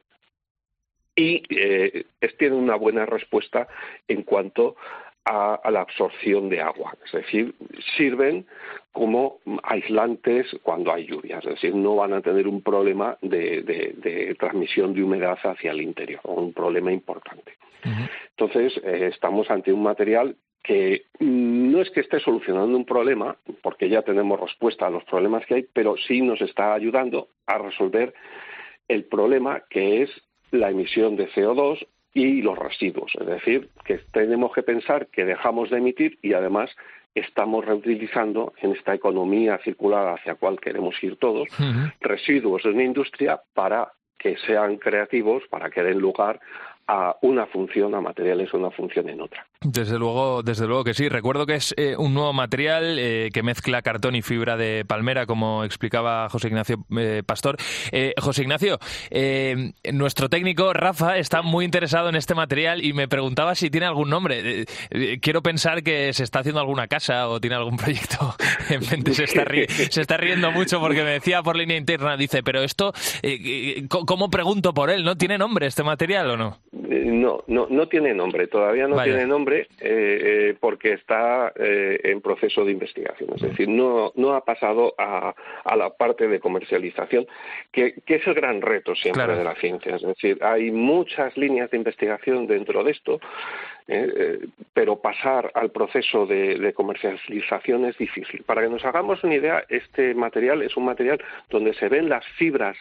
y eh, tienen una buena respuesta en cuanto a, a la absorción de agua, es decir, sirven como aislantes cuando hay lluvia, es decir, no van a tener un problema de, de, de transmisión de humedad hacia el interior, un problema importante. Uh-huh. Entonces, eh, estamos ante un material que no es que esté solucionando un problema, porque ya tenemos respuesta a los problemas que hay, pero sí nos está ayudando a resolver el problema que es la emisión de C O dos y los residuos, es decir, que tenemos que pensar que dejamos de emitir y además estamos reutilizando en esta economía circular hacia la cual queremos ir todos, uh-huh. residuos de una industria para que sean creativos, para que den lugar a una función, a materiales, una función en otra. Desde luego, desde luego que sí. Recuerdo que es eh, un nuevo material eh, que mezcla cartón y fibra de palmera, como explicaba José Ignacio eh, Pastor. Eh, José Ignacio, eh, nuestro técnico Rafa está muy interesado en este material y me preguntaba si tiene algún nombre. Eh, eh, quiero pensar que se está haciendo alguna casa o tiene algún proyecto en mente. Se está, ri- se está riendo mucho porque me decía por línea interna, dice, pero esto, eh, ¿cómo pregunto por él? ¿No tiene nombre este material o no? No, no, no tiene nombre, todavía no Vaya. tiene nombre eh, eh, porque está eh, en proceso de investigación, es decir, no, no ha pasado a, a la parte de comercialización, que, que es el gran reto siempre claro. de la ciencia, es decir, hay muchas líneas de investigación dentro de esto, Eh, eh, pero pasar al proceso de, de comercialización es difícil. Para que nos hagamos una idea, este material es un material donde se ven las fibras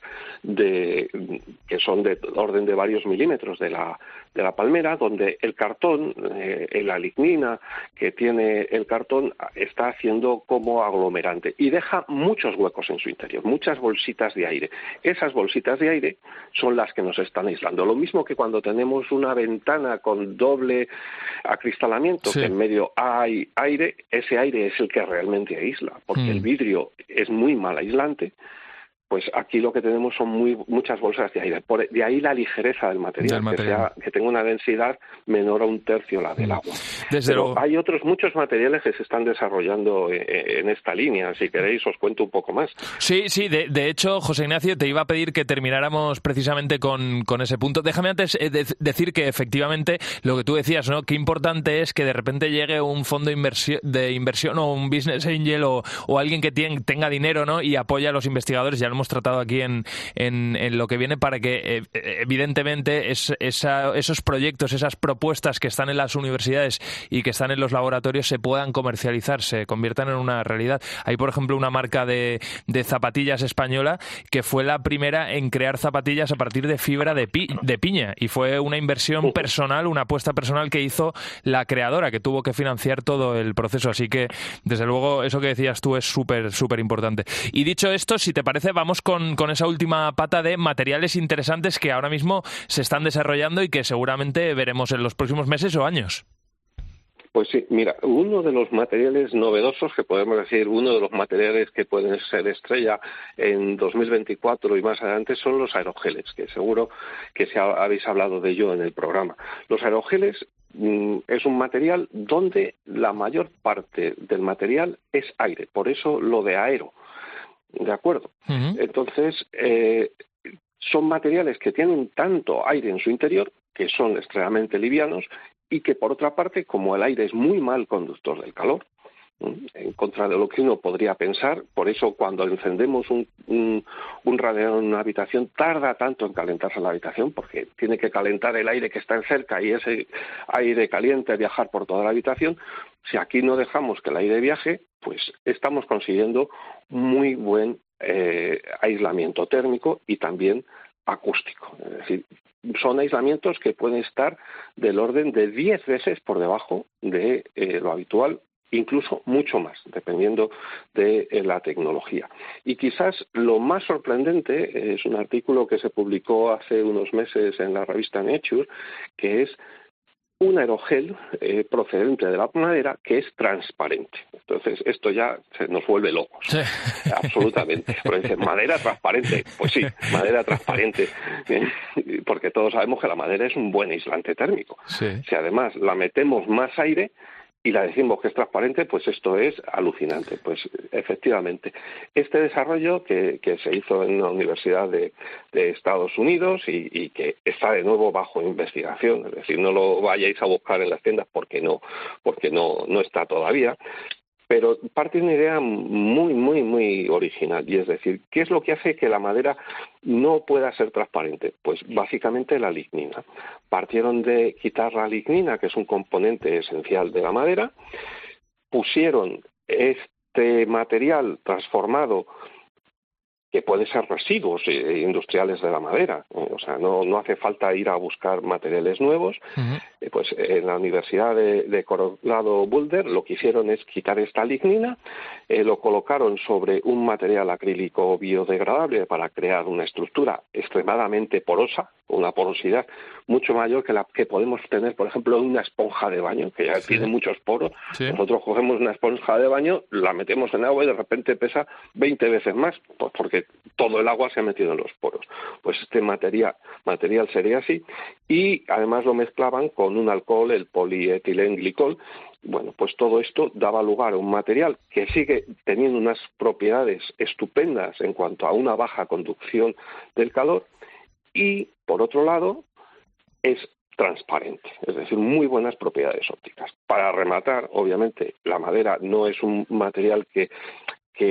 de, que son de orden de varios milímetros de la, de la palmera, donde el cartón, eh, la lignina que tiene el cartón está haciendo como aglomerante y deja muchos huecos en su interior, muchas bolsitas de aire. Esas bolsitas de aire son las que nos están aislando. Lo mismo que cuando tenemos una ventana con doble acristalamiento, sí, que en medio hay aire, ese aire es el que realmente aísla, porque mm. el vidrio es muy mal aislante. Pues aquí lo que tenemos son muy, muchas bolsas de aire. Por, de ahí la ligereza del material, del material. Que, sea, que tenga una densidad menor a un tercio la del agua. Desde Pero luego. Hay otros muchos materiales que se están desarrollando en, en esta línea. Si queréis os cuento un poco más. Sí, sí. De, de hecho, José Ignacio, te iba a pedir que termináramos precisamente con, con ese punto. Déjame antes de, decir que efectivamente lo que tú decías, ¿no? Qué importante es que de repente llegue un fondo inversión, de inversión o un business angel o, o alguien que tiene, tenga dinero, ¿no? Y apoya a los investigadores. Ya lo hemos tratado aquí en, en, en lo que viene, para que eh, evidentemente es, esa, esos proyectos, esas propuestas que están en las universidades y que están en los laboratorios se puedan comercializar, se conviertan en una realidad. Hay, por ejemplo, una marca de, de zapatillas española que fue la primera en crear zapatillas a partir de fibra de, pi, de piña, y fue una inversión personal, una apuesta personal que hizo la creadora, que tuvo que financiar todo el proceso. Así que, desde luego, eso que decías tú es súper, súper importante. Y dicho esto, si te parece, vamos con, con esa última pata de materiales interesantes que ahora mismo se están desarrollando y que seguramente veremos en los próximos meses o años. Pues sí, mira, uno de los materiales novedosos, que podemos decir, uno de los materiales que pueden ser estrella en dos mil veinticuatro y más adelante, son los aerogeles, que seguro que se ha, habéis hablado de ello en el programa. Los aerogeles mm, es un material donde la mayor parte del material es aire, por eso lo de aero. ¿De acuerdo? Uh-huh. Entonces, eh, son materiales que tienen tanto aire en su interior, que son extremadamente livianos, y que, por otra parte, como el aire es muy mal conductor del calor, en contra de lo que uno podría pensar, por eso cuando encendemos un, un, un radiador en una habitación tarda tanto en calentarse la habitación, porque tiene que calentar el aire que está cerca y ese aire caliente viajar por toda la habitación. Si aquí no dejamos que el aire viaje, pues estamos consiguiendo muy buen eh, aislamiento térmico y también acústico. Es decir, son aislamientos que pueden estar del orden de diez veces por debajo de eh, lo habitual, incluso mucho más, dependiendo de eh, la tecnología. Y quizás lo más sorprendente es un artículo que se publicó hace unos meses en la revista Nature, que es un aerogel eh, procedente de la madera que es transparente. Entonces, esto ya se nos vuelve locos. Sí. Absolutamente. Porque dicen, madera transparente. Pues sí, madera transparente. ¿Eh? Porque todos sabemos que la madera es un buen aislante térmico. Sí. Si además la metemos más aire y la decimos que es transparente, pues esto es alucinante. Pues efectivamente, este desarrollo que, que se hizo en una universidad de, de Estados Unidos y, y que está de nuevo bajo investigación, es decir, no lo vayáis a buscar en las tiendas porque no, porque no, no está todavía, pero parte de una idea muy, muy, muy original, y es decir, ¿qué es lo que hace que la madera no pueda ser transparente? Pues básicamente la lignina. Partieron de quitar la lignina, que es un componente esencial de la madera, pusieron este material transformado, que puede ser residuos industriales de la madera, o sea, no, no hace falta ir a buscar materiales nuevos. Uh-huh. Eh, pues en la Universidad de, de Colorado Boulder lo que hicieron es quitar esta lignina, eh, lo colocaron sobre un material acrílico biodegradable para crear una estructura extremadamente porosa, una porosidad mucho mayor que la que podemos tener, por ejemplo, en una esponja de baño, que ya sí. tiene muchos poros. Sí. Nosotros cogemos una esponja de baño, la metemos en agua y de repente pesa veinte veces más, pues porque todo el agua se ha metido en los poros. Pues este material, material sería así, y además lo mezclaban con un alcohol, el polietilenglicol. Bueno, pues todo esto daba lugar a un material que sigue teniendo unas propiedades estupendas en cuanto a una baja conducción del calor, y, por otro lado, es transparente, es decir, muy buenas propiedades ópticas. Para rematar, obviamente, la madera no es un material que, que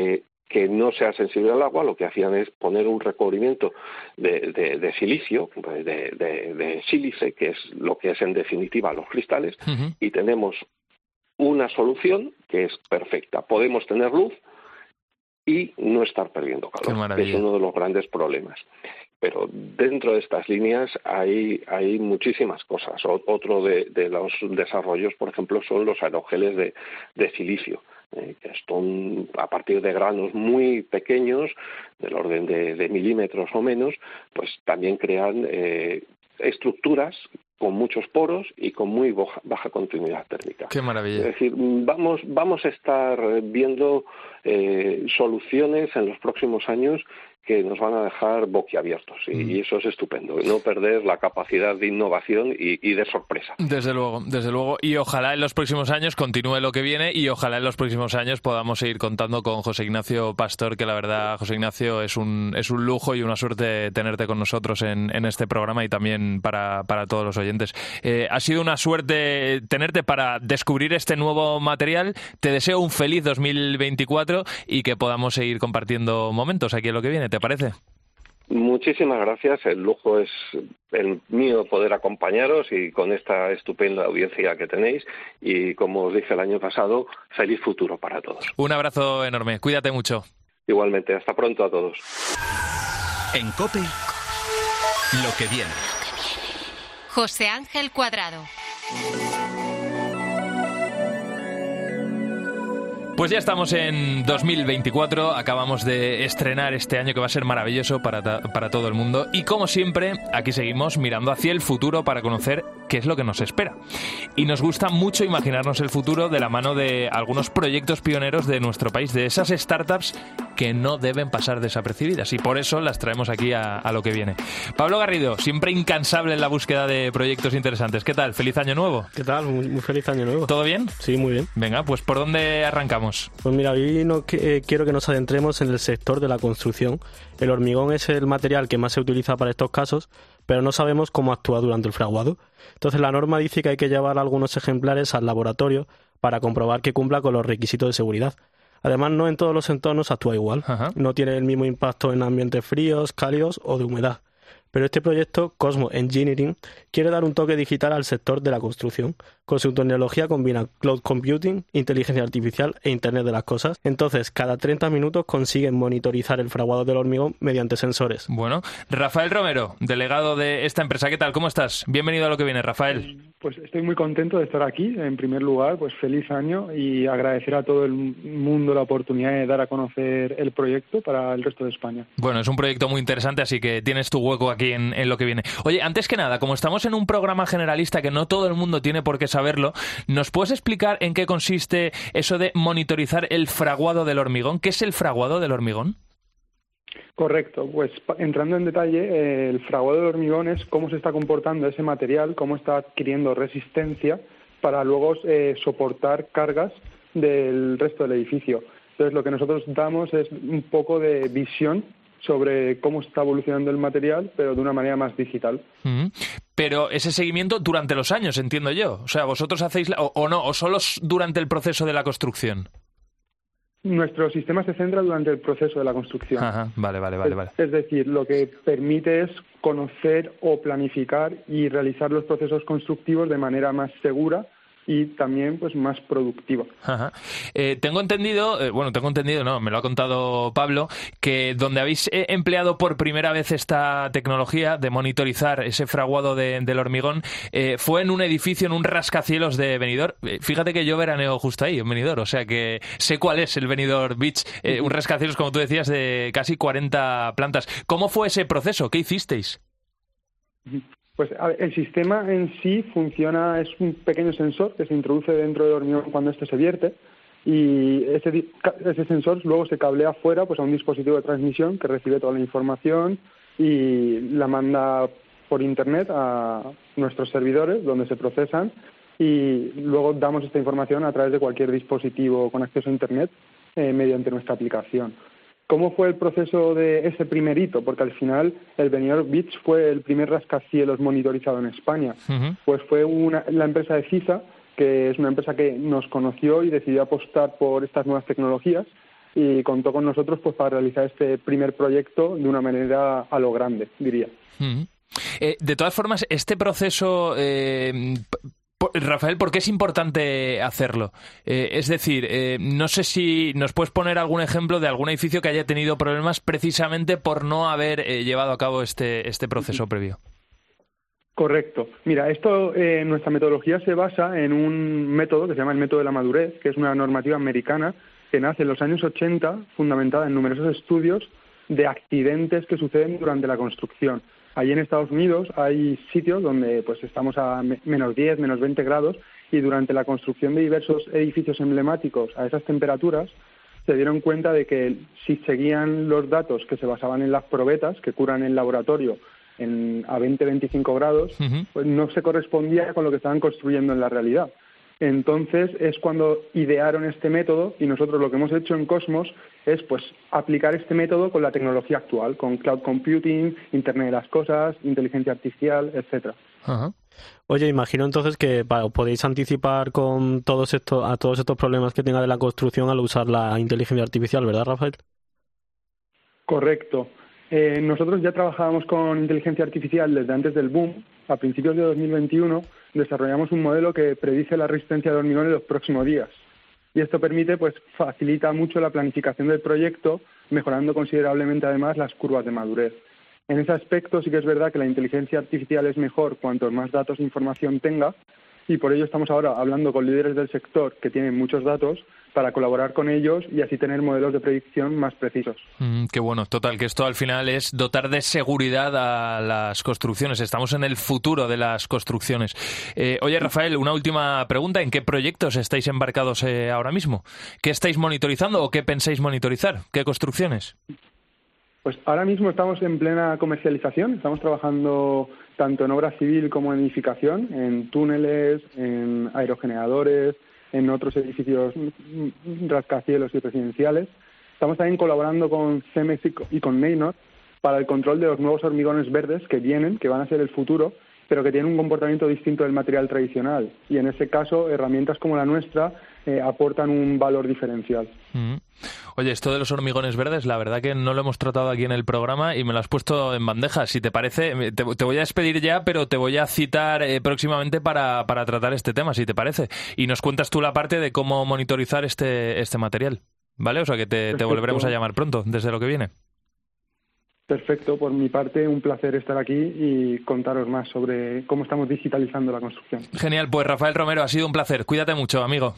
que no sea sensible al agua, lo que hacían es poner un recubrimiento de, de, de silicio, de, de, de sílice, que es lo que es en definitiva los cristales, uh-huh. y tenemos una solución que es perfecta. Podemos tener luz y no estar perdiendo calor, que es uno de los grandes problemas. Pero dentro de estas líneas hay, hay muchísimas cosas. O, otro de, de los desarrollos, por ejemplo, son los aerogeles de, de silicio, eh, que son a partir de granos muy pequeños, del orden de, de milímetros o menos, pues también crean eh, estructuras con muchos poros y con muy baja, baja continuidad térmica. ¡Qué maravilla! Es decir, vamos, vamos a estar viendo eh, soluciones en los próximos años que nos van a dejar boquiabiertos, y, mm. y eso es estupendo, no perder la capacidad de innovación y, y de sorpresa. Desde luego, desde luego, y ojalá en los próximos años continúe lo que viene, y ojalá en los próximos años podamos seguir contando con José Ignacio Pastor, que la verdad, José Ignacio, es un es un lujo y una suerte tenerte con nosotros en, en este programa, y también para, para todos los oyentes. Eh, ha sido una suerte tenerte para descubrir este nuevo material. Te deseo un feliz dos mil veinticuatro y que podamos seguir compartiendo momentos aquí en lo que viene. ¿Te parece? Muchísimas gracias. El lujo es el mío poder acompañaros y con esta estupenda audiencia que tenéis. Y como os dije el año pasado, feliz futuro para todos. Un abrazo enorme. Cuídate mucho. Igualmente. Hasta pronto a todos. En COPE, lo que viene. José Ángel Cuadrado. Pues ya estamos en dos mil veinticuatro, acabamos de estrenar este año que va a ser maravilloso para, ta- para todo el mundo, y como siempre, aquí seguimos mirando hacia el futuro para conocer qué es lo que nos espera. Y nos gusta mucho imaginarnos el futuro de la mano de algunos proyectos pioneros de nuestro país, de esas startups que no deben pasar desapercibidas, y por eso las traemos aquí a, a lo que viene. Pablo Garrido, siempre incansable en la búsqueda de proyectos interesantes. ¿Qué tal? ¿Feliz año nuevo? ¿Qué tal? Muy, muy feliz año nuevo. ¿Todo bien? Sí, muy bien. Venga, pues ¿por dónde arrancamos? Pues mira, hoy no, eh, quiero que nos adentremos en el sector de la construcción. El hormigón es el material que más se utiliza para estos casos, pero no sabemos cómo actúa durante el fraguado. Entonces la norma dice que hay que llevar algunos ejemplares al laboratorio para comprobar que cumpla con los requisitos de seguridad. Además, no en todos los entornos actúa igual. Ajá. No tiene el mismo impacto en ambientes fríos, cálidos o de humedad. Pero este proyecto, Cosmo Engineering, quiere dar un toque digital al sector de la construcción. Con su tecnología combina cloud computing, inteligencia artificial e Internet de las cosas. Entonces, cada treinta minutos consiguen monitorizar el fraguado del hormigón mediante sensores. Bueno, Rafael Romero, delegado de esta empresa. ¿Qué tal? ¿Cómo estás? Bienvenido a lo que viene, Rafael. Pues estoy muy contento de estar aquí. En primer lugar, pues feliz año, y agradecer a todo el mundo la oportunidad de dar a conocer el proyecto para el resto de España. Bueno, es un proyecto muy interesante, así que tienes tu hueco aquí en, en lo que viene. Oye, antes que nada, como estamos en un programa generalista que no todo el mundo tiene por qué saberlo, ¿nos puedes explicar en qué consiste eso de monitorizar el fraguado del hormigón? ¿Qué es el fraguado del hormigón? Correcto, pues entrando en detalle, eh, el fraguado del hormigón es cómo se está comportando ese material, cómo está adquiriendo resistencia para luego eh, soportar cargas del resto del edificio. Entonces lo que nosotros damos es un poco de visión sobre cómo está evolucionando el material, pero de una manera más digital. Mm-hmm. Pero ese seguimiento durante los años, entiendo yo. O sea, vosotros hacéis, la, o, o no, o solo durante el proceso de la construcción. Nuestro sistema se centra durante el proceso de la construcción. Ajá, vale, vale, vale, vale. Es, es decir, lo que permite es conocer o planificar y realizar los procesos constructivos de manera más segura y también pues más productiva. Ajá. Eh, tengo entendido, eh, bueno, tengo entendido, no, me lo ha contado Pablo, que donde habéis eh, empleado por primera vez esta tecnología de monitorizar ese fraguado de, del hormigón eh, fue en un edificio, en un rascacielos de Benidorm. Eh, fíjate que yo veraneo justo ahí, en Benidorm, o sea que sé cuál es el Benidorm Beach, eh, un rascacielos, como tú decías, de casi cuarenta plantas. ¿Cómo fue ese proceso? ¿Qué hicisteis? Pues a ver, el sistema en sí funciona, es un pequeño sensor que se introduce dentro del hormigón cuando este se vierte, y ese, ese sensor luego se cablea fuera pues a un dispositivo de transmisión que recibe toda la información y la manda por internet a nuestros servidores donde se procesan, y luego damos esta información a través de cualquier dispositivo con acceso a internet eh, mediante nuestra aplicación. ¿Cómo fue el proceso de ese primer hito? Porque al final el Benidorm Beach fue el primer rascacielos monitorizado en España. Uh-huh. Pues fue una, la empresa de CISA, que es una empresa que nos conoció y decidió apostar por estas nuevas tecnologías, y contó con nosotros pues para realizar este primer proyecto de una manera a lo grande, diría. Mm. Eh, de todas formas, este proceso, eh, Rafael, ¿por qué es importante hacerlo? Eh, es decir, eh, no sé si nos puedes poner algún ejemplo de algún edificio que haya tenido problemas precisamente por no haber eh, llevado a cabo este, este proceso previo. Correcto. Mira, esto, eh, nuestra metodología se basa en un método que se llama el método de la madurez, que es una normativa americana que nace en los años ochenta, fundamentada en numerosos estudios de accidentes que suceden durante la construcción. Allí en Estados Unidos hay sitios donde pues estamos a menos diez, menos veinte grados y durante la construcción de diversos edificios emblemáticos a esas temperaturas se dieron cuenta de que si seguían los datos que se basaban en las probetas que curan en laboratorio en, a veinte, veinticinco grados, uh-huh. pues no se correspondía con lo que estaban construyendo en la realidad. Entonces es cuando idearon este método y nosotros lo que hemos hecho en Cosmos es pues aplicar este método con la tecnología actual, con cloud computing, Internet de las cosas, inteligencia artificial, etcétera. Uh-huh. Oye, imagino entonces que podéis anticipar con todos estos a todos estos problemas que tenga de la construcción al usar la inteligencia artificial, ¿verdad, Rafael? Correcto. Eh, nosotros ya trabajábamos con inteligencia artificial desde antes del boom. A principios de dos mil veintiuno desarrollamos un modelo que predice la resistencia de hormigón en los próximos días. Y esto permite, pues, facilita mucho la planificación del proyecto, mejorando considerablemente además las curvas de madurez. En ese aspecto sí que es verdad que la inteligencia artificial es mejor cuantos más datos e información tenga, y por ello estamos ahora hablando con líderes del sector que tienen muchos datos para colaborar con ellos y así tener modelos de predicción más precisos. Mm, qué bueno, total, que esto al final es dotar de seguridad a las construcciones. Estamos en el futuro de las construcciones. Eh, oye, Rafael, una última pregunta. ¿En qué proyectos estáis embarcados eh, ahora mismo? ¿Qué estáis monitorizando o qué pensáis monitorizar? ¿Qué construcciones? Pues ahora mismo estamos en plena comercialización. Estamos trabajando tanto en obra civil como en edificación, en túneles, en aerogeneradores, en otros edificios rascacielos y residenciales. Estamos también colaborando con Cemex y con Neynor para el control de los nuevos hormigones verdes que vienen, que van a ser el futuro, pero que tienen un comportamiento distinto del material tradicional. Y en ese caso, herramientas como la nuestra eh, aportan un valor diferencial. Mm. Oye, esto de los hormigones verdes, la verdad que no lo hemos tratado aquí en el programa y me lo has puesto en bandeja. Si te parece, te, te voy a despedir ya, pero te voy a citar eh, próximamente para, para tratar este tema, si te parece. Y nos cuentas tú la parte de cómo monitorizar este, este material, ¿vale? O sea que te, te volveremos a llamar pronto, desde lo que viene. Perfecto, por mi parte un placer estar aquí y contaros más sobre cómo estamos digitalizando la construcción. Genial, pues Rafael Romero, ha sido un placer. Cuídate mucho, amigo.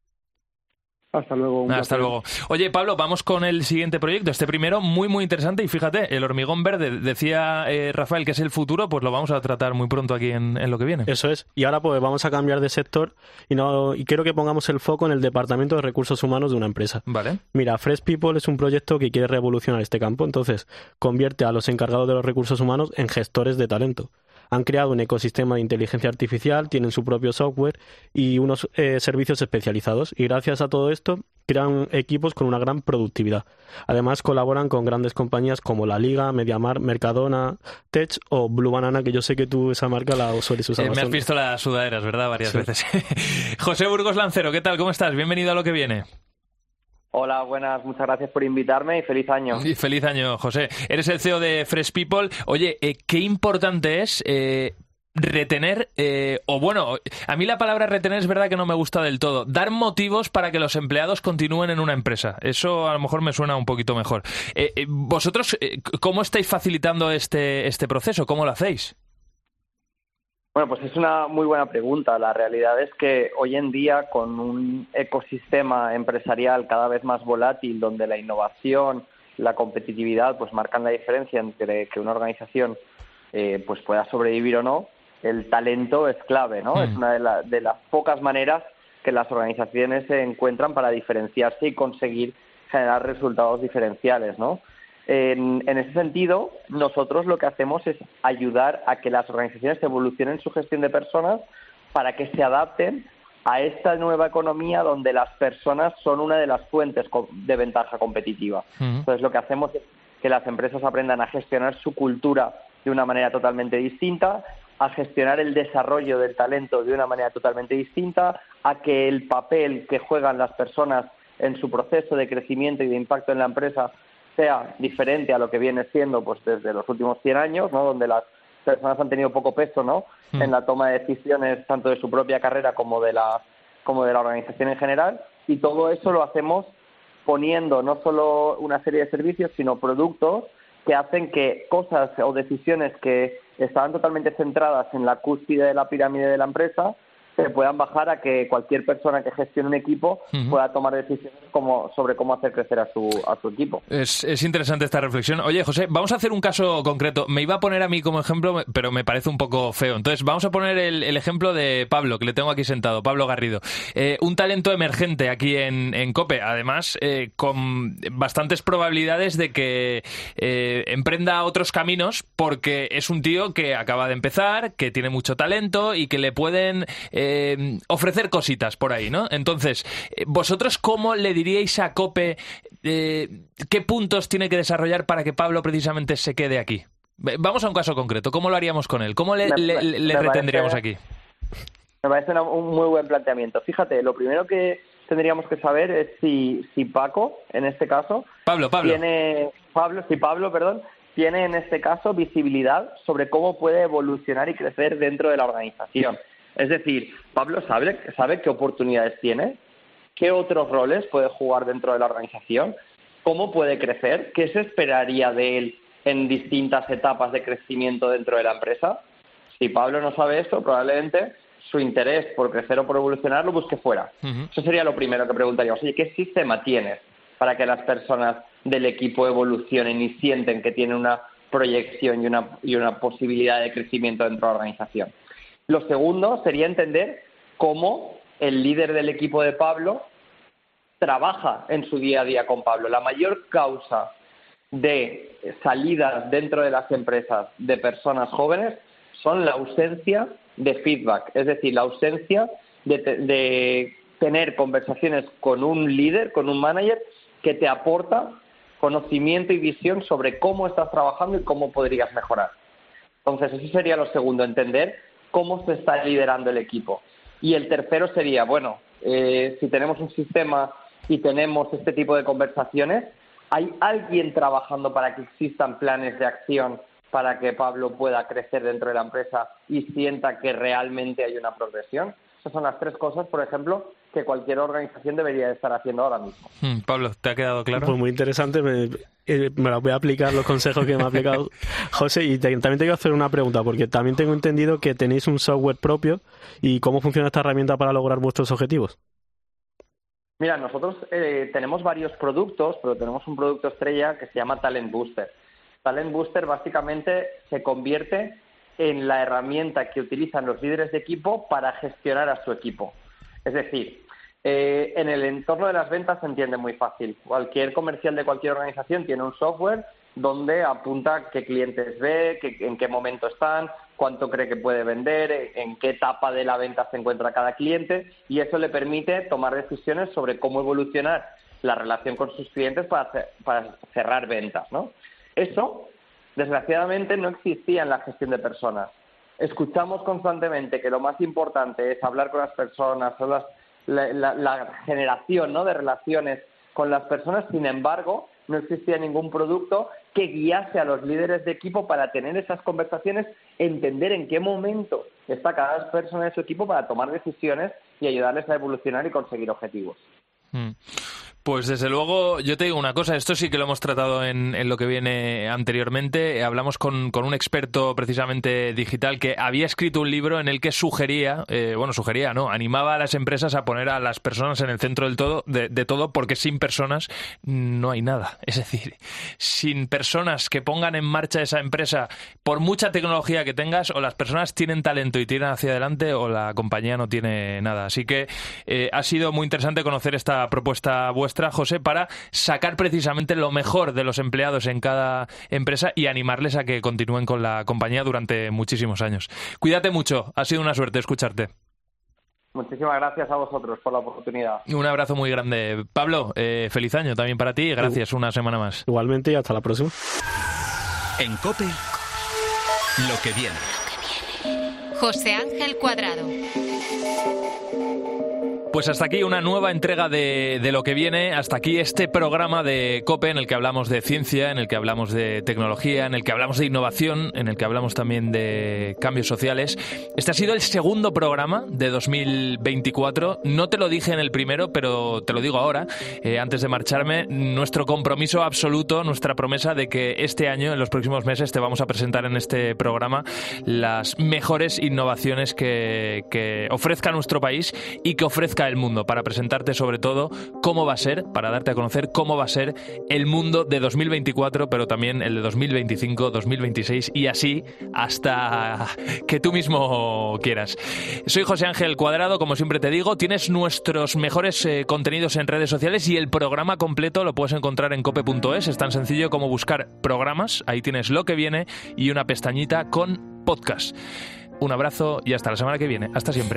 Hasta luego. Un Hasta placer. luego. Oye, Pablo, vamos con el siguiente proyecto. Este primero, muy, muy interesante. Y fíjate, el hormigón verde, decía eh, Rafael que es el futuro, pues lo vamos a tratar muy pronto aquí en, en lo que viene. Eso es. Y ahora pues vamos a cambiar de sector y no y quiero que pongamos el foco en el Departamento de Recursos Humanos de una empresa. Vale. Mira, Fresh People es un proyecto que quiere revolucionar este campo. Entonces, convierte a los encargados de los recursos humanos en gestores de talento. Han creado un ecosistema de inteligencia artificial, tienen su propio software y unos eh, servicios especializados. Y gracias a todo esto, crean equipos con una gran productividad. Además, colaboran con grandes compañías como La Liga, MediaMarkt, Mercadona, Tech o Blue Banana, que yo sé que tú esa marca la sueles usar eh, bastante. Me has visto las sudaderas, ¿verdad? Varias sí. veces. José Burgos Lancero, ¿qué tal? ¿Cómo estás? Bienvenido a lo que viene. Hola, buenas, muchas gracias por invitarme y feliz año. Y feliz año, José. Eres el C E O de Fresh People. Oye, eh, qué importante es eh, retener, eh, o bueno, a mí la palabra retener es verdad que no me gusta del todo. Dar motivos para que los empleados continúen en una empresa. Eso a lo mejor me suena un poquito mejor. Eh, eh, ¿Vosotros eh, cómo estáis facilitando este, este proceso? ¿Cómo lo hacéis? Bueno, pues es una muy buena pregunta. La realidad es que hoy en día, con un ecosistema empresarial cada vez más volátil, donde la innovación, la competitividad, pues marcan la diferencia entre que una organización eh, pues pueda sobrevivir o no, el talento es clave, ¿no? Mm. Es una de, la, de las pocas maneras que las organizaciones se encuentran para diferenciarse y conseguir generar resultados diferenciales, ¿no? En, en ese sentido, nosotros lo que hacemos es ayudar a que las organizaciones evolucionen su gestión de personas para que se adapten a esta nueva economía donde las personas son una de las fuentes de ventaja competitiva. Uh-huh. Entonces, lo que hacemos es que las empresas aprendan a gestionar su cultura de una manera totalmente distinta, a gestionar el desarrollo del talento de una manera totalmente distinta, a que el papel que juegan las personas en su proceso de crecimiento y de impacto en la empresa sea diferente a lo que viene siendo pues desde los últimos cien años, ¿no? Donde las personas han tenido poco peso, ¿no? Mm. en la toma de decisiones tanto de su propia carrera como de la como de la organización en general, y todo eso lo hacemos poniendo no solo una serie de servicios, sino productos que hacen que cosas o decisiones que estaban totalmente centradas en la cúspide de la pirámide de la empresa se puedan bajar a que cualquier persona que gestione un equipo uh-huh. pueda tomar decisiones como, sobre cómo hacer crecer a su, a su equipo. Es, es interesante esta reflexión. Oye, José, vamos a hacer un caso concreto. Me iba a poner a mí como ejemplo, pero me parece un poco feo. Entonces, vamos a poner el, el ejemplo de Pablo, que le tengo aquí sentado, Pablo Garrido. Eh, un talento emergente aquí en, en COPE, además, eh, con bastantes probabilidades de que eh, emprenda otros caminos, porque es un tío que acaba de empezar, que tiene mucho talento y que le pueden... Eh, Eh, ofrecer cositas por ahí, ¿no? Entonces, ¿vosotros cómo le diríais a COPE eh, qué puntos tiene que desarrollar para que Pablo precisamente se quede aquí? Vamos a un caso concreto. ¿Cómo lo haríamos con él? ¿Cómo le, me, le, le, le retendríamos parece, aquí? Me parece una, un muy buen planteamiento. Fíjate, lo primero que tendríamos que saber es si, si Paco, en este caso... Pablo, Pablo. Tiene, Pablo, si Pablo, perdón, tiene en este caso visibilidad sobre cómo puede evolucionar y crecer dentro de la organización. Es decir, Pablo sabe, sabe qué oportunidades tiene, qué otros roles puede jugar dentro de la organización, cómo puede crecer, qué se esperaría de él en distintas etapas de crecimiento dentro de la empresa. Si Pablo no sabe esto, probablemente su interés por crecer o por evolucionar lo busque fuera. Uh-huh. Eso sería lo primero que preguntaríamos. Oye, ¿qué sistema tienes para que las personas del equipo evolucionen y sienten que tienen una proyección y una, y una posibilidad de crecimiento dentro de la organización? Lo segundo sería entender cómo el líder del equipo de Pablo trabaja en su día a día con Pablo. La mayor causa de salidas dentro de las empresas de personas jóvenes son la ausencia de feedback, es decir, la ausencia de, de tener conversaciones con un líder, con un manager que te aporta conocimiento y visión sobre cómo estás trabajando y cómo podrías mejorar. Entonces, eso sería lo segundo, entender cómo se está liderando el equipo. Y el tercero sería, bueno, eh, si tenemos un sistema y tenemos este tipo de conversaciones, ¿hay alguien trabajando para que existan planes de acción para que Pablo pueda crecer dentro de la empresa y sienta que realmente hay una progresión? Esas son las tres cosas, por ejemplo, que cualquier organización debería estar haciendo ahora mismo. Hmm, Pablo, ¿te ha quedado claro? Pues muy interesante, me, eh, me los voy a aplicar los consejos que me ha aplicado José, y te, también te quiero hacer una pregunta, porque también tengo entendido que tenéis un software propio, y ¿cómo funciona esta herramienta para lograr vuestros objetivos? Mira, nosotros eh, tenemos varios productos, pero tenemos un producto estrella que se llama Talent Booster. Talent Booster básicamente se convierte en la herramienta que utilizan los líderes de equipo para gestionar a su equipo. Es decir, eh, en el entorno de las ventas se entiende muy fácil. Cualquier comercial de cualquier organización tiene un software donde apunta qué clientes ve, qué, en qué momento están, cuánto cree que puede vender, en qué etapa de la venta se encuentra cada cliente, y eso le permite tomar decisiones sobre cómo evolucionar la relación con sus clientes para, para cerrar ventas, ¿no? Eso, desgraciadamente, no existía en la gestión de personas. Escuchamos constantemente que lo más importante es hablar con las personas, son las, la, la, la generación, ¿no?, de relaciones con las personas. Sin embargo, no existía ningún producto que guiase a los líderes de equipo para tener esas conversaciones, entender en qué momento está cada persona de su equipo para tomar decisiones y ayudarles a evolucionar y conseguir objetivos. Mm. Pues desde luego, yo te digo una cosa, esto sí que lo hemos tratado en, en lo que viene anteriormente. Hablamos con, con un experto precisamente digital que había escrito un libro en el que sugería, eh, bueno, sugería, no, animaba a las empresas a poner a las personas en el centro del todo, de, de todo, porque sin personas no hay nada. Es decir, sin personas que pongan en marcha esa empresa, por mucha tecnología que tengas, o las personas tienen talento y tiran hacia adelante, o la compañía no tiene nada. Así que eh, ha sido muy interesante conocer esta propuesta vuestra, José, para sacar precisamente lo mejor de los empleados en cada empresa y animarles a que continúen con la compañía durante muchísimos años. Cuídate mucho, ha sido una suerte escucharte. Muchísimas gracias a vosotros por la oportunidad. Un abrazo muy grande. Pablo, eh, feliz año también para ti y gracias una semana más. Igualmente y hasta la próxima. En COPE, lo que viene. José Ángel Cuadrado. Pues hasta aquí una nueva entrega de, de Lo que viene, hasta aquí este programa de COPE en el que hablamos de ciencia, en el que hablamos de tecnología, en el que hablamos de innovación, en el que hablamos también de cambios sociales. Este ha sido el segundo programa de dos mil veinticuatro, no te lo dije en el primero, pero te lo digo ahora, eh, antes de marcharme, nuestro compromiso absoluto, nuestra promesa de que este año, en los próximos meses, te vamos a presentar en este programa las mejores innovaciones que, que ofrezca nuestro país y que ofrezca el mundo, para presentarte sobre todo cómo va a ser, para darte a conocer cómo va a ser el mundo de dos mil veinticuatro, pero también el de dos mil veinticinco, dos mil veintiséis y así hasta que tú mismo quieras. Soy José Ángel Cuadrado, como siempre te digo, tienes nuestros mejores eh, contenidos en redes sociales y el programa completo lo puedes encontrar en cope punto es, es tan sencillo como buscar programas, ahí tienes Lo que viene y una pestañita con podcast. Un abrazo y hasta la semana que viene. Hasta siempre.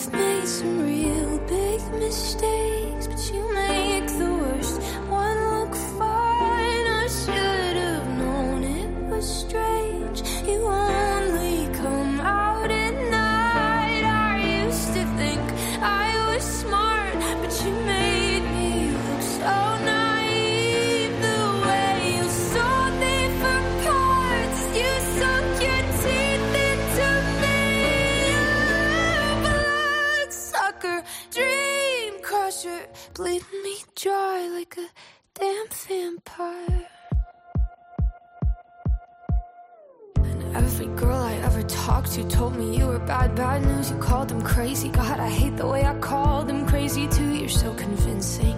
Bleed me dry like a damn vampire. And every girl I ever talked to told me you were bad, bad news. You called them crazy. God, I hate the way I called them crazy too. You're so convincing.